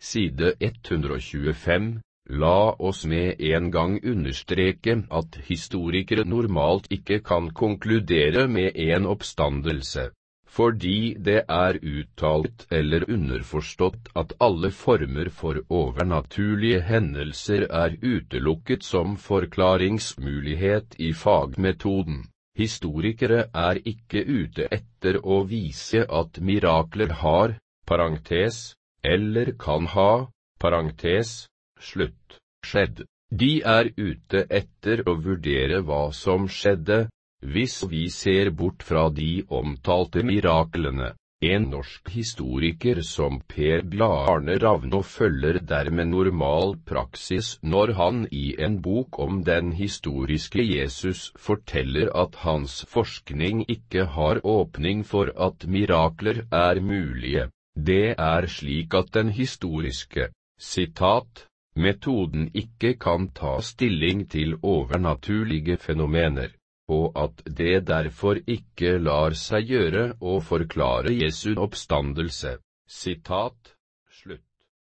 side 125, la oss med en gang understreke at historikere normalt ikke kan konkludere med en oppstandelse, fordi det er uttalt eller underforstått at alle former for overnaturlige hendelser er utelukket som forklaringsmulighet i fagmetoden. Historikere er ikke ute etter å vise at mirakler har, parentes, eller kan ha, parentes, slutt, skjedd. De er ute etter å vurdere hva som skjedde, hvis vi ser bort fra de omtalte miraklene. En norsk historiker som Per Bjarne Ravno følger dermed normal praksis når han i en bok om den historiske Jesus forteller at hans forskning ikke har åpning for at mirakler er mulige. Det er slik at den historiske, metoden ikke kan ta stilling til overnaturlige fenomener, og at det derfor ikke lar seg gjøre å forklare Jesu oppstandelse.